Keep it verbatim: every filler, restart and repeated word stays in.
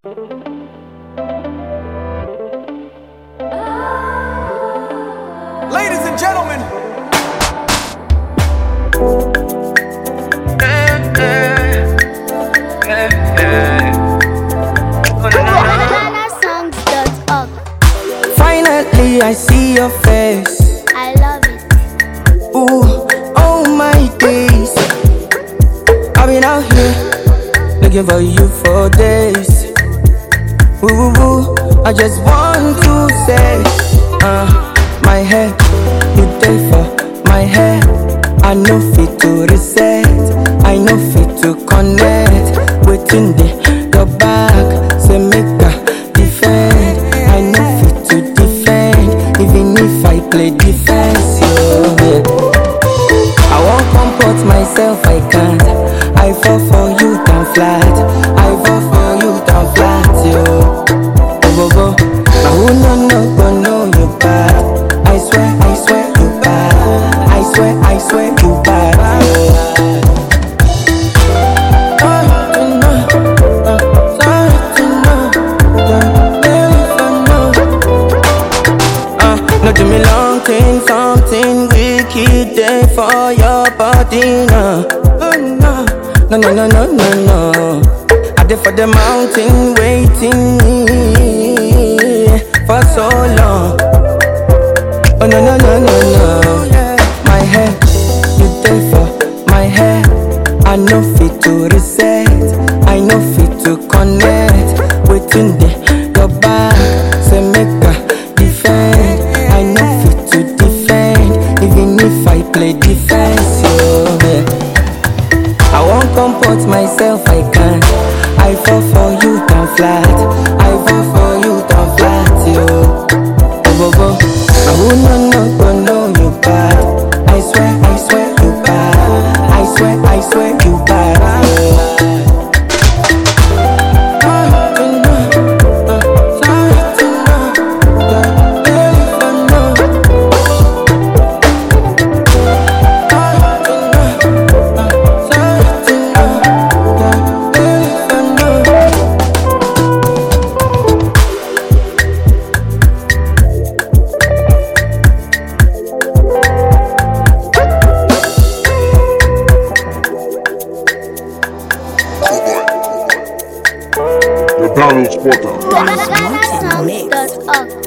Ladies and gentlemen, finally I see your face. I love it. Ooh, oh my days. I've been out here looking for you for days. Ooh, ooh, ooh, I just want to say, uh, my head, you day for my head. I know fit to reset, I know fit to connect. Waiting the your back, say make a defend. I know fit to defend, even if I play defense. Yeah. I won't comport myself, I can't. I fall for you down flat, I fall for you down flat, yo. Go go, now who no no go know you bad. I swear, I swear you bad. I swear, I swear you bad. No do me long thing, something wicked there for your body, no. Oh no, no no no no no no. I did for the mountain waiting for so long. Oh no no no no no. My head, you there for my head. I know fit to reset, I know fit to connect. Waiting there, your back, say make a defend. I know fit to defend, even if I play defense. Oh, yeah. I won't comport myself, I can't. I fall for you down flat, I fall for you down flat, yo. Go go go, now who no no go know you bad. I swear, I swear you bad. I swear, I swear you bad. The Battle Spotter. Ghana Songs dot org.